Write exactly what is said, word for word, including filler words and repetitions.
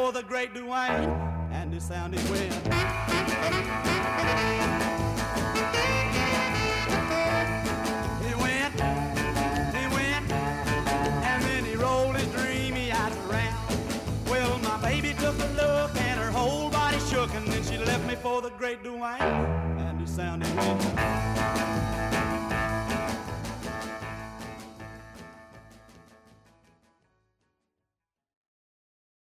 for the great Duane and the sounding wind. He went, he went, and then he rolled his dreamy eyes around. Well, my baby took a look and her whole body shook, and then she left me for the great Duane and the sounding wind.